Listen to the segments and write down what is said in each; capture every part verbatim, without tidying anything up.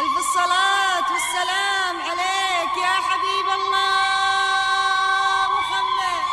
ألف الصلاة والسلام عليك يا حبيب الله محمد.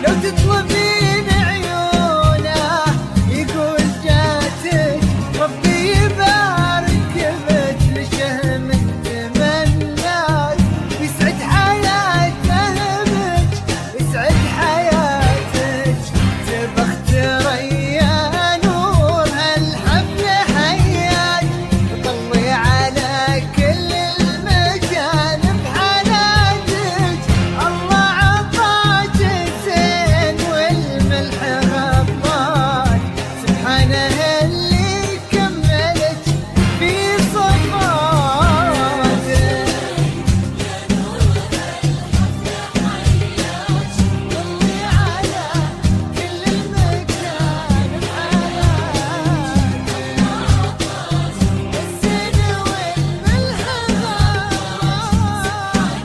لو تطلبين عيونه يقول جاتك ربي يبارك مثل شهم التمنات يسعد حياته بك يسعد حياتك تبخت ريا نور هالحفلة حياك وطلي على كل المكان بحالاتك الله عطاك الزين والملح غطاك سبحانه اللي كملك في صفاتك طلي على كل المكان بحالاتك الزين والملح غطاك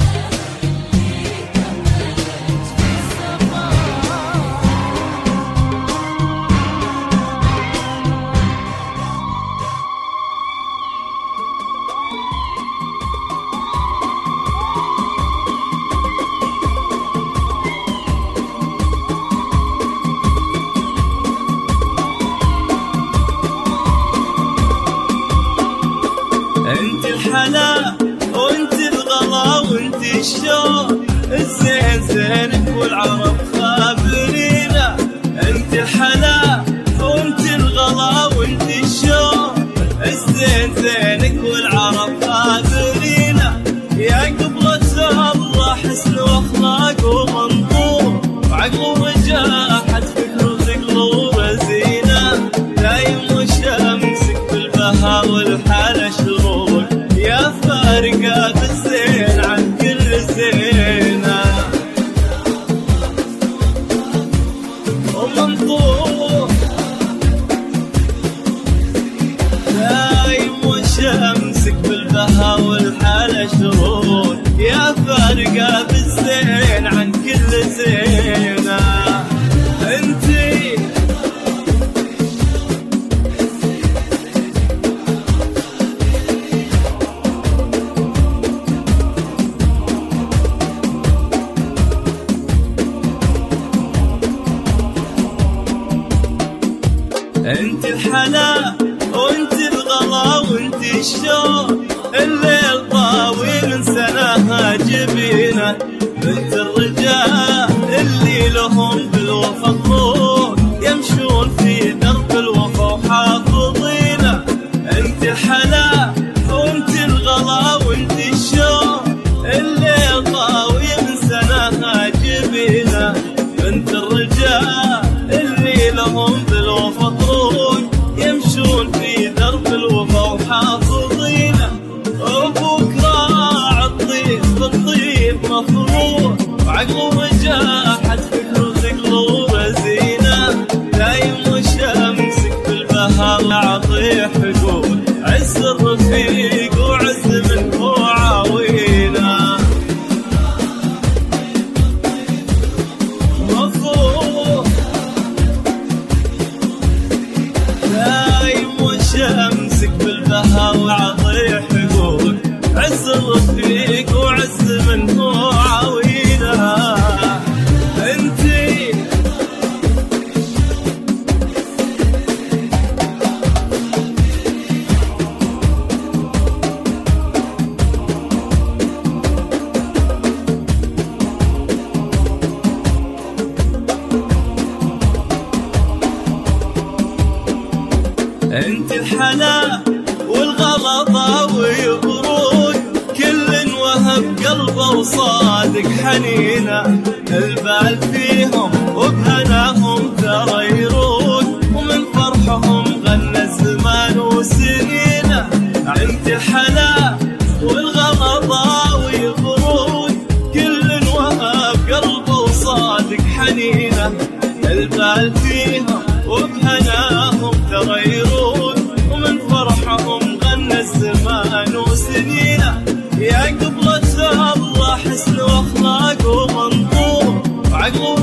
انت الحلا وانت الغلا وانت الشوق الزين زينك والعرب خابرينا انت الحلا وانت الغلا وانت الشوق الزين زينك والعرب خابرينا يا قبلة الله حسن واخلاق ومنظور وعقل ورجاحة فكر وتقلوب زينة دايم وشمسك بالبهاء والحالة شروق يا فارقة بالزين عن كل زينة ومنظور دايم وشمسك بالبهاء والحالة شروق يا فارقة بالزين عن كل زينة انتي انت الحلا وانت الغلا وانت الشوق الليل طاويل سناها جبينه بنت الرجال اللي لهم بالوفا الطول يمشون في درب الوفا وحافظينه انت الحلا وانت الغلا وانت الشوق الليل طاويل سناها جبينه بنت الرجال اللي لهم بالوفا طول يمشون في درب الوفا وحافظينه ابوك راعى الطيب بالطيب مفروض وعقل ورجاحة فكر وتقلوب زينه دايم وشمسك بالبهاء عطيه حقول عز الرفيق وعز من وعاوينه مفروض دايم وشمسك بالبهاء وعطيه حقول عز الرفيق وعز من وعاوينه انتي انت الحلا والغلطة ويبرود كل وهب قلبه وصادق حنينه البال فيهم وبهناهم ترى يرود ومن فرحهم غنى الزمان وسنينه انت الحلا والغلطة ويبرود كل وهب قلبه وصادق حنينه البال فيهم وبهناهم ترى يرود ومن فرحهم غنى الزمان وسنينه يا قبلة الله حسن واخلاق ومنظور وعقل